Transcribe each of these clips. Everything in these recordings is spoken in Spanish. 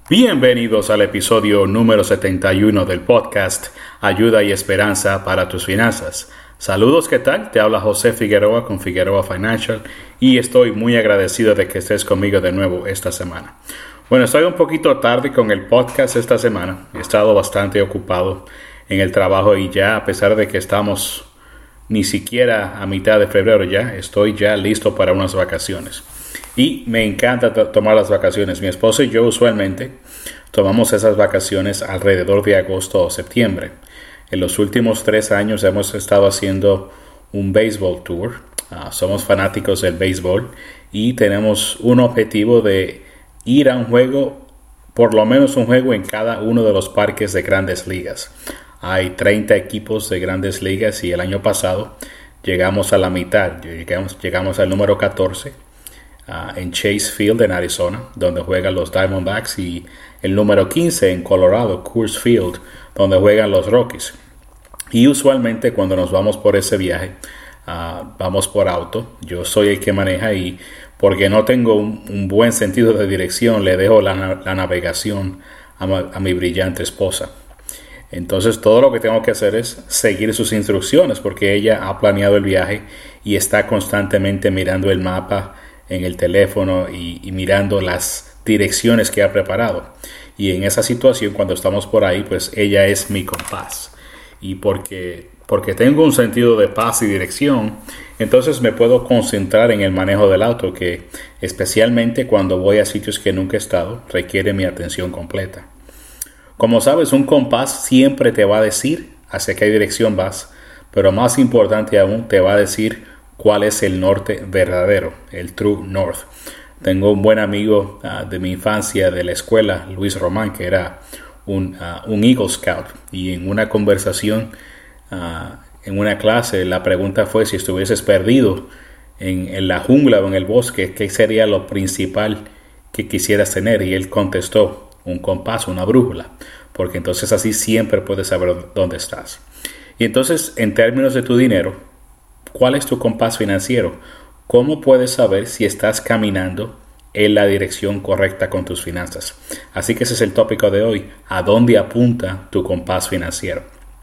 Bienvenidos al episodio número 71 del podcast Ayuda y Esperanza para tus finanzas. Saludos, ¿qué tal? Te habla José Figueroa con Figueroa Financial y estoy muy agradecido de que estés conmigo de nuevo esta semana. Bueno, estoy un poquito tarde con el podcast esta semana. He estado bastante ocupado en el trabajo y ya, a pesar de que estamos ni siquiera a mitad de febrero ya, estoy ya listo para unas vacaciones. Y me encanta tomar las vacaciones. Mi esposo y yo usualmente tomamos esas vacaciones alrededor de agosto o septiembre. En los últimos 3 años hemos estado haciendo un baseball tour. Somos fanáticos del béisbol y tenemos un objetivo de ir a un juego, por lo menos un juego en cada uno de los parques de Grandes Ligas. Hay 30 equipos de Grandes Ligas y el año pasado llegamos a la mitad. Llegamos al número 14. En Chase Field en Arizona, donde juegan los Diamondbacks, y el número 15 en Colorado, Coors Field, donde juegan los Rockies. Y usualmente cuando nos vamos por ese viaje, vamos por auto. Yo soy el que maneja y porque no tengo un buen sentido de dirección, le dejo la navegación a mi brillante esposa. Entonces todo lo que tengo que hacer es seguir sus instrucciones, porque ella ha planeado el viaje y está constantemente mirando el mapa en el teléfono y mirando las direcciones que ha preparado. Y en esa situación, cuando estamos por ahí, pues ella es mi compás. Y porque tengo un sentido de paz y dirección, entonces me puedo concentrar en el manejo del auto, que especialmente cuando voy a sitios que nunca he estado, requiere mi atención completa. Como sabes, un compás siempre te va a decir hacia qué dirección vas, pero más importante aún, te va a decir cuál es el norte verdadero, el True North. Tengo un buen amigo de mi infancia, de la escuela, Luis Román, que era un Eagle Scout, y en una conversación, en una clase, la pregunta fue: si estuvieses perdido en la jungla o en el bosque, ¿qué sería lo principal que quisieras tener? Y él contestó: un compás, una brújula, porque entonces así siempre puedes saber dónde estás. Y entonces, en términos de tu dinero, ¿cuál es tu compás financiero? ¿Cómo puedes saber si estás caminando en la dirección correcta con tus finanzas? Así que ese es el tópico de hoy. ¿A dónde apunta tu compás financiero?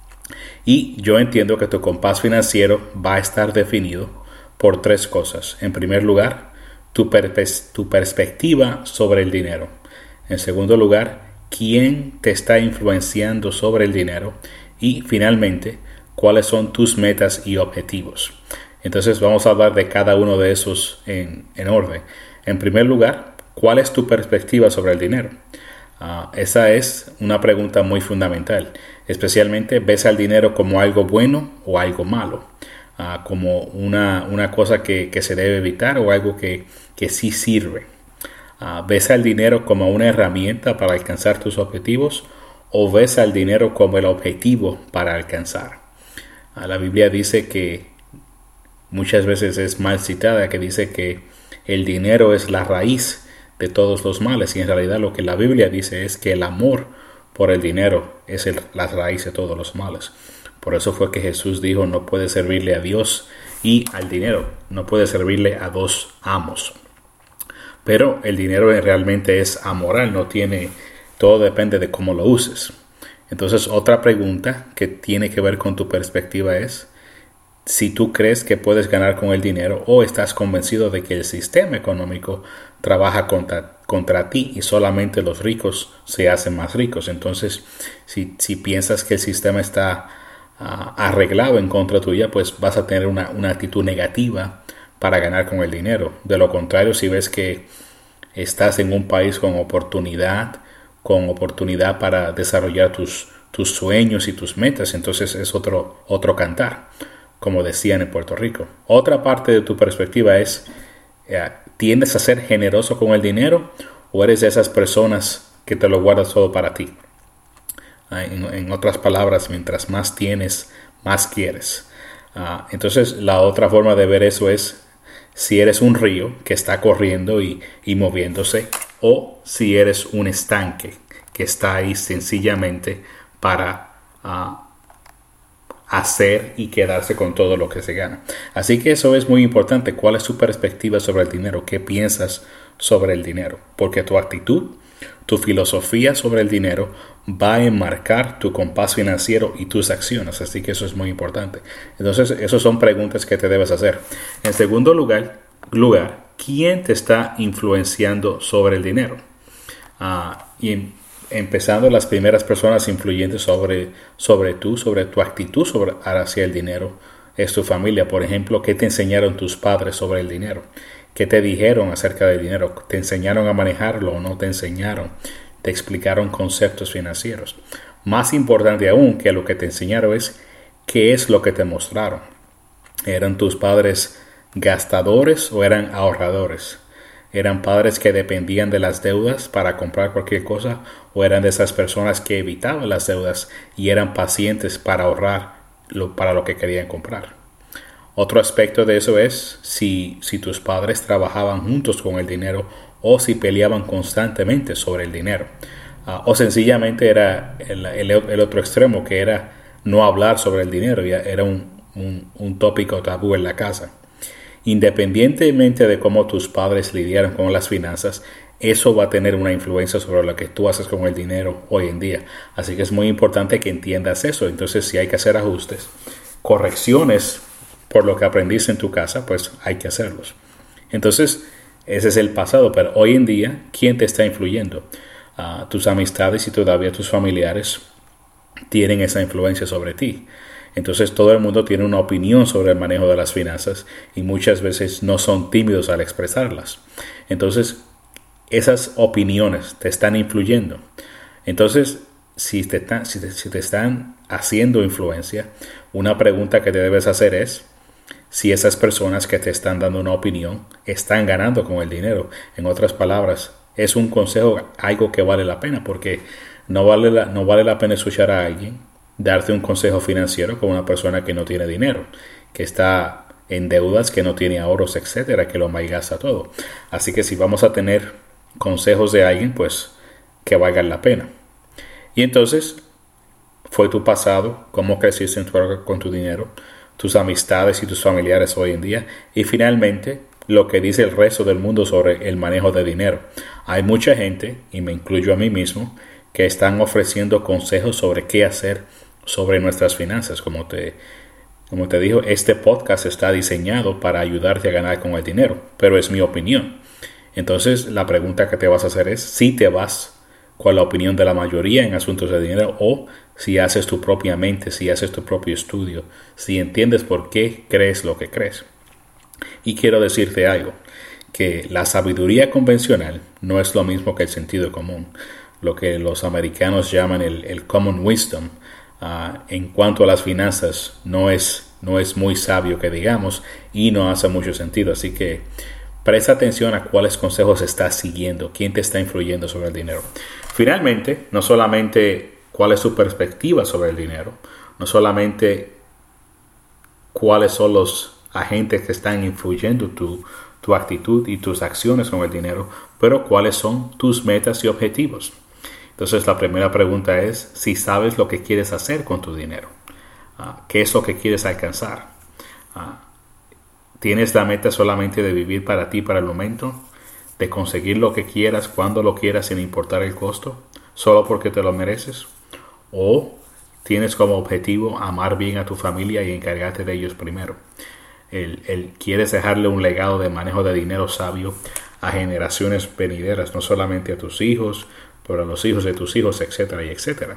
Y yo entiendo que tu compás financiero va a estar definido por 3 cosas. En primer lugar, tu perspectiva sobre el dinero. En segundo lugar, quién te está influenciando sobre el dinero. Y finalmente, cuáles son tus metas y objetivos. Entonces vamos a hablar de cada uno de esos en orden. En primer lugar, ¿cuál es tu perspectiva sobre el dinero? Esa es una pregunta muy fundamental. Especialmente, ¿ves al dinero como algo bueno o algo malo? Como una cosa que se debe evitar o algo que sí sirve. ¿Ves al dinero como una herramienta para alcanzar tus objetivos o ves al dinero como el objetivo para alcanzar? La Biblia dice que muchas veces es mal citada, que dice que el dinero es la raíz de todos los males, y en realidad lo que la Biblia dice es que el amor por el dinero es la raíz de todos los males. Por eso fue que Jesús dijo: no puede servirle a Dios y al dinero, no puede servirle a 2 amos. Pero el dinero realmente es amoral, todo depende de cómo lo uses. Entonces, otra pregunta que tiene que ver con tu perspectiva es si tú crees que puedes ganar con el dinero o estás convencido de que el sistema económico trabaja contra ti y solamente los ricos se hacen más ricos. Entonces, si piensas que el sistema está arreglado en contra tuya, pues vas a tener una actitud negativa para ganar con el dinero. De lo contrario, si ves que estás en un país con oportunidad para desarrollar tus sueños y tus metas, entonces es otro cantar, como decían en Puerto Rico. Otra parte de tu perspectiva es: ¿tiendes a ser generoso con el dinero o eres de esas personas que te lo guardas todo para ti? En otras palabras, mientras más tienes, más quieres. Entonces la otra forma de ver eso es si eres un río que está corriendo y moviéndose, o si eres un estanque que está ahí sencillamente para hacer y quedarse con todo lo que se gana. Así que eso es muy importante. ¿Cuál es tu perspectiva sobre el dinero? ¿Qué piensas sobre el dinero? Porque tu actitud Tu filosofía sobre el dinero va a enmarcar tu compás financiero y tus acciones, así que eso es muy importante. Entonces, esas son preguntas que te debes hacer. En segundo lugar, ¿quién te está influenciando sobre el dinero? Empezando las primeras personas influyentes sobre tu actitud hacia el dinero, es tu familia. Por ejemplo, ¿qué te enseñaron tus padres sobre el dinero? ¿Qué te dijeron acerca del dinero? ¿Te enseñaron a manejarlo o no te enseñaron? ¿Te explicaron conceptos financieros? Más importante aún que lo que te enseñaron es qué es lo que te mostraron. ¿Eran tus padres gastadores o eran ahorradores? ¿Eran padres que dependían de las deudas para comprar cualquier cosa o eran de esas personas que evitaban las deudas y eran pacientes para ahorrar para lo que querían comprar? Otro aspecto de eso es si tus padres trabajaban juntos con el dinero o si peleaban constantemente sobre el dinero. O sencillamente era el otro extremo, que era no hablar sobre el dinero, ya era un tópico tabú en la casa. Independientemente de cómo tus padres lidiaron con las finanzas, eso va a tener una influencia sobre lo que tú haces con el dinero hoy en día. Así que es muy importante que entiendas eso. Entonces, si hay que hacer ajustes, correcciones por lo que aprendiste en tu casa, pues hay que hacerlos. Entonces, ese es el pasado, pero hoy en día, ¿quién te está influyendo? Tus amistades y todavía tus familiares tienen esa influencia sobre ti. Entonces todo el mundo tiene una opinión sobre el manejo de las finanzas y muchas veces no son tímidos al expresarlas. Entonces esas opiniones te están influyendo. Entonces si te están haciendo influencia, una pregunta que te debes hacer es si esas personas que te están dando una opinión están ganando con el dinero. En otras palabras, es un consejo, algo que vale la pena, porque no vale la pena escuchar a alguien darte un consejo financiero con una persona que no tiene dinero, que está en deudas, que no tiene ahorros, etcétera, que lo malgasta todo. Así que si vamos a tener consejos de alguien, pues que valgan la pena. Y entonces, fue tu pasado, cómo creciste con tu dinero, tus amistades y tus familiares hoy en día, y finalmente lo que dice el resto del mundo sobre el manejo de dinero. Hay mucha gente, y me incluyo a mí mismo, que están ofreciendo consejos sobre qué hacer sobre nuestras finanzas. Como te digo, este podcast está diseñado para ayudarte a ganar con el dinero, pero es mi opinión. Entonces la pregunta que te vas a hacer es si te vas con la opinión de la mayoría en asuntos de dinero o si haces tu propia mente, si haces tu propio estudio, si entiendes por qué crees lo que crees. Y quiero decirte algo, que la sabiduría convencional no es lo mismo que el sentido común, lo que los americanos llaman el common wisdom. En cuanto a las finanzas, no es muy sabio que digamos y no hace mucho sentido. Así que presta atención a cuáles consejos estás siguiendo, quién te está influyendo sobre el dinero. Finalmente, no solamente cuál es tu perspectiva sobre el dinero, no solamente cuáles son los agentes que están influyendo tu actitud y tus acciones con el dinero, pero cuáles son tus metas y objetivos. Entonces la primera pregunta es si sabes lo que quieres hacer con tu dinero. ¿Qué es lo que quieres alcanzar? ¿Tienes la meta solamente de vivir para ti, para el momento? ¿De conseguir lo que quieras, cuando lo quieras, sin importar el costo? ¿Solo porque te lo mereces? ¿O tienes como objetivo amar bien a tu familia y encargarte de ellos primero? ¿Quieres dejarle un legado de manejo de dinero sabio a generaciones venideras, no solamente a tus hijos, pero a los hijos de tus hijos, etcétera y etcétera?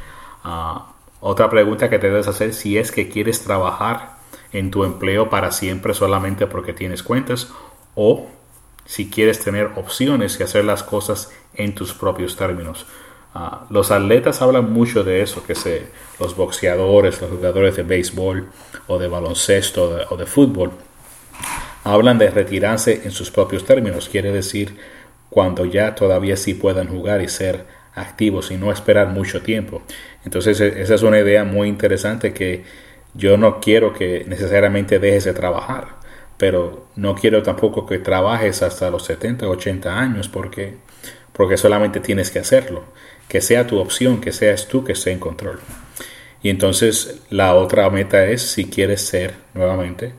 Otra pregunta que te debes hacer, si es que quieres trabajar en tu empleo para siempre solamente porque tienes cuentas, o si quieres tener opciones y hacer las cosas en tus propios términos. Los atletas hablan mucho de eso, los boxeadores, los jugadores de béisbol o de baloncesto o de fútbol, hablan de retirarse en sus propios términos. Quiere decir cuando ya todavía sí puedan jugar y ser activos y no esperar mucho tiempo. Entonces esa es una idea muy interesante, que yo no quiero que necesariamente dejes de trabajar, pero no quiero tampoco que trabajes hasta los 70 o 80 años porque solamente tienes que hacerlo. Que sea tu opción, que seas tú que esté en control. Y entonces la otra meta es si quieres ser nuevamente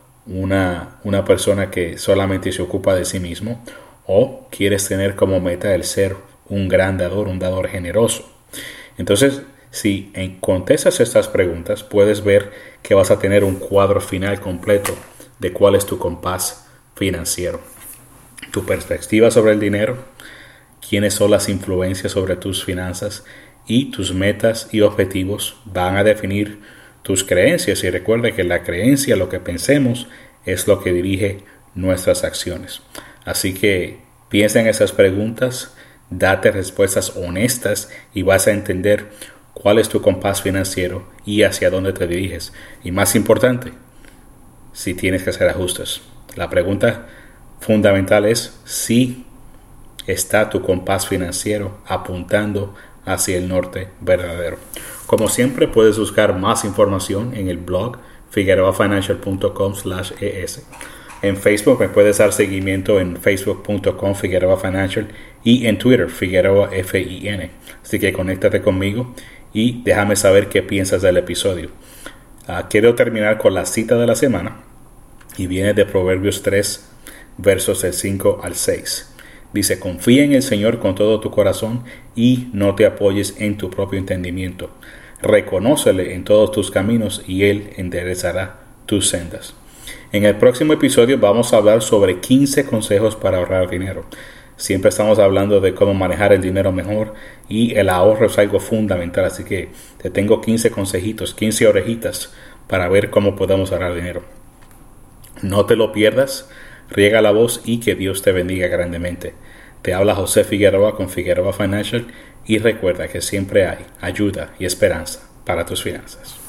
una persona que solamente se ocupa de sí mismo, o quieres tener como meta el ser un gran dador, un dador generoso. Entonces, si contestas estas preguntas, puedes ver que vas a tener un cuadro final completo de cuál es tu compás financiero. Tu perspectiva sobre el dinero, quiénes son las influencias sobre tus finanzas y tus metas y objetivos van a definir tus creencias. Y recuerda que la creencia, lo que pensemos, es lo que dirige nuestras acciones. Así que piensa en esas preguntas, date respuestas honestas y vas a entender cuál es tu compás financiero y hacia dónde te diriges. Y más importante, si tienes que hacer ajustes. La pregunta fundamental es si está tu compás financiero apuntando hacia el norte verdadero. Como siempre, puedes buscar más información en el blog figueroafinancial.com/es. En Facebook me puedes dar seguimiento en facebook.com Figueroa Financial y en Twitter Figueroa FIN. Así que conéctate conmigo y déjame saber qué piensas del episodio. Quiero terminar con la cita de la semana y viene de Proverbios 3, versos del 5 al 6. Dice: confía en el Señor con todo tu corazón y no te apoyes en tu propio entendimiento. Reconócele en todos tus caminos y Él enderezará tus sendas. En el próximo episodio vamos a hablar sobre 15 consejos para ahorrar dinero. Siempre estamos hablando de cómo manejar el dinero mejor y el ahorro es algo fundamental. Así que te tengo 15 consejitos, 15 orejitas para ver cómo podemos ahorrar dinero. No te lo pierdas, riega la voz y que Dios te bendiga grandemente. Te habla José Figueroa con Figueroa Financial y recuerda que siempre hay ayuda y esperanza para tus finanzas.